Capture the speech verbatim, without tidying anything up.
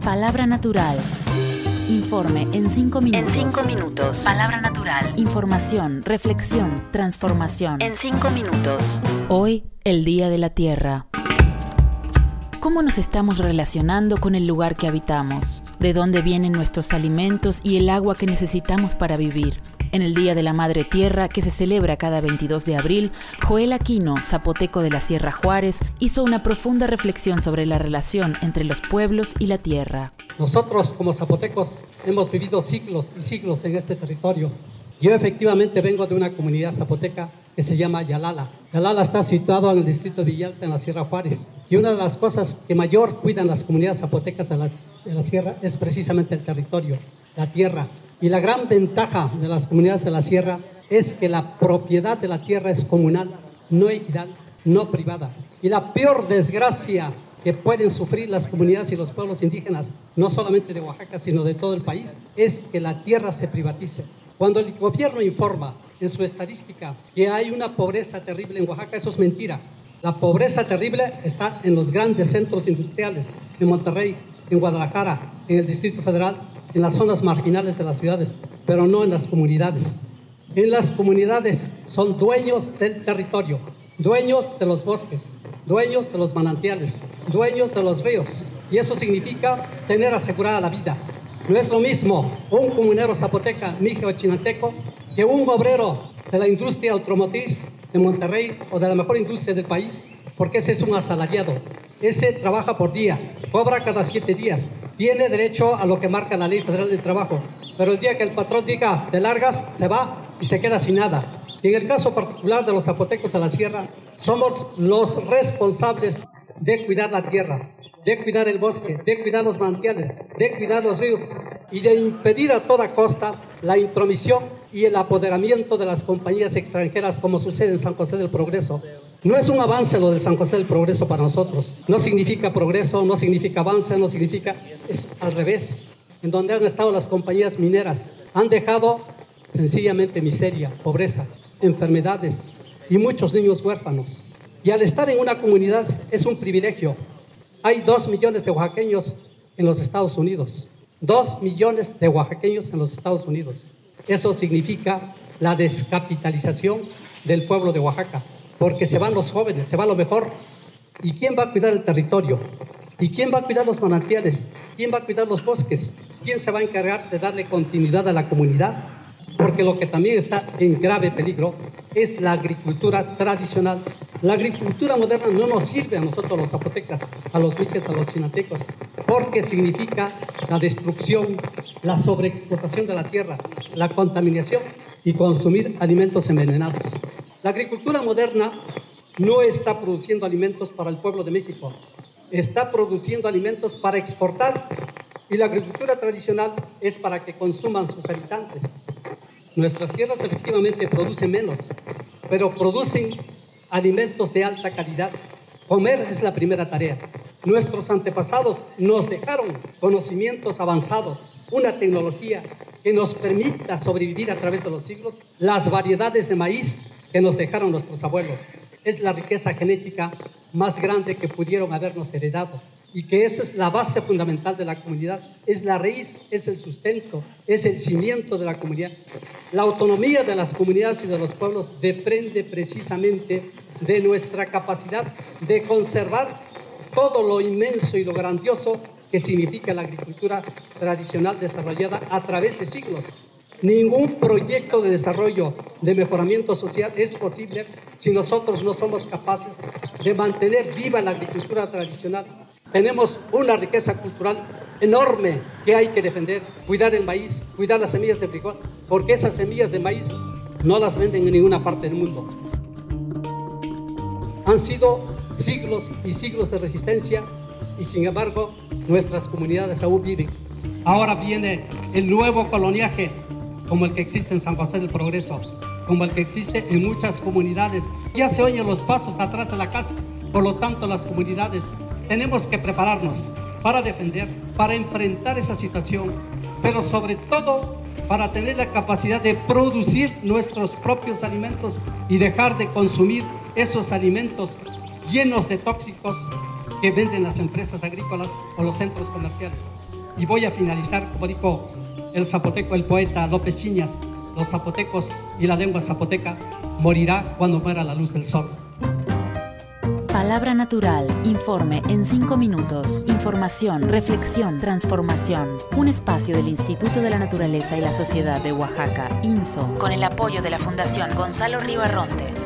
Palabra Natural. Informe en cinco minutos. En cinco minutos. Palabra Natural. Información, reflexión, transformación. En cinco minutos. Hoy, el Día de la Tierra. ¿Cómo nos estamos relacionando con el lugar que habitamos? ¿De dónde vienen nuestros alimentos y el agua que necesitamos para vivir? En el Día de la Madre Tierra, que se celebra cada veintidós de abril, Joel Aquino, zapoteco de la Sierra Juárez, hizo una profunda reflexión sobre la relación entre los pueblos y la tierra. Nosotros, como zapotecos, hemos vivido siglos y siglos en este territorio. Yo efectivamente vengo de una comunidad zapoteca que se llama Yalala. Yalala está situado en el distrito de Villalta, en la Sierra Juárez. Y una de las cosas que mayor cuidan las comunidades zapotecas de la, de la sierra es precisamente el territorio, la tierra. Y la gran ventaja de las comunidades de la sierra es que la propiedad de la tierra es comunal, no ejidal, no privada. Y la peor desgracia que pueden sufrir las comunidades y los pueblos indígenas, no solamente de Oaxaca, sino de todo el país, es que la tierra se privatice. Cuando el gobierno informa en su estadística que hay una pobreza terrible en Oaxaca, eso es mentira. La pobreza terrible está en los grandes centros industriales, en Monterrey, en Guadalajara, en el Distrito Federal, en las zonas marginales de las ciudades, pero no en las comunidades. En las comunidades son dueños del territorio, dueños de los bosques, dueños de los manantiales, dueños de los ríos. Y eso significa tener asegurada la vida. No es lo mismo un comunero zapoteca, mije o chinanteco, que un obrero de la industria automotriz de Monterrey o de la mejor industria del país, porque ese es un asalariado. Ese trabaja por día, cobra cada siete días, tiene derecho a lo que marca la Ley Federal del Trabajo, pero el día que el patrón diga te largas, se va y se queda sin nada. Y en el caso particular de los zapotecos de la sierra, somos los responsables de cuidar la tierra, de cuidar el bosque, de cuidar los manantiales, de cuidar los ríos y de impedir a toda costa la intromisión y el apoderamiento de las compañías extranjeras, como sucede en San José del Progreso. No es un avance lo del San José del Progreso para nosotros. No significa progreso, no significa avance, no significa... Es al revés. En donde han estado las compañías mineras, han dejado sencillamente miseria, pobreza, enfermedades y muchos niños huérfanos. Y al estar en una comunidad es un privilegio. Hay dos millones de oaxaqueños en los Estados Unidos. Dos millones de oaxaqueños en los Estados Unidos. Eso significa la descapitalización del pueblo de Oaxaca. Porque se van los jóvenes, se va lo mejor. ¿Y quién va a cuidar el territorio? ¿Y quién va a cuidar los manantiales? ¿Quién va a cuidar los bosques? ¿Quién se va a encargar de darle continuidad a la comunidad? Porque lo que también está en grave peligro es la agricultura tradicional. La agricultura moderna no nos sirve a nosotros los zapotecas, a los mijes, a los chinantecos, porque significa la destrucción, la sobreexplotación de la tierra, la contaminación y consumir alimentos envenenados. La agricultura moderna no está produciendo alimentos para el pueblo de México, está produciendo alimentos para exportar, y la agricultura tradicional es para que consuman sus habitantes. Nuestras tierras efectivamente producen menos, pero producen alimentos de alta calidad. Comer es la primera tarea. Nuestros antepasados nos dejaron conocimientos avanzados, una tecnología que nos permita sobrevivir a través de los siglos, las variedades de maíz que nos dejaron nuestros abuelos. Es la riqueza genética más grande que pudieron habernos heredado, y que esa es la base fundamental de la comunidad, es la raíz, es el sustento, es el cimiento de la comunidad. La autonomía de las comunidades y de los pueblos depende precisamente de nuestra capacidad de conservar todo lo inmenso y lo grandioso que significa la agricultura tradicional desarrollada a través de siglos. Ningún proyecto de desarrollo, de mejoramiento social es posible si nosotros no somos capaces de mantener viva la agricultura tradicional. Tenemos una riqueza cultural enorme que hay que defender, cuidar el maíz, cuidar las semillas de frijol, porque esas semillas de maíz no las venden en ninguna parte del mundo. Han sido siglos y siglos de resistencia y sin embargo nuestras comunidades aún viven. Ahora viene el nuevo coloniaje, como el que existe en San José del Progreso, como el que existe en muchas comunidades. Ya se oyen los pasos atrás de la casa, por lo tanto las comunidades tenemos que prepararnos para defender, para enfrentar esa situación, pero sobre todo para tener la capacidad de producir nuestros propios alimentos y dejar de consumir esos alimentos llenos de tóxicos que venden las empresas agrícolas o los centros comerciales. Y voy a finalizar, como dijo el zapoteco, el poeta López Chiñas, los zapotecos y la lengua zapoteca morirá cuando muera la luz del sol. Palabra Natural, informe en cinco minutos. Información, reflexión, transformación. Un espacio del Instituto de la Naturaleza y la Sociedad de Oaxaca, INSO, con el apoyo de la Fundación Gonzalo Ribarronte.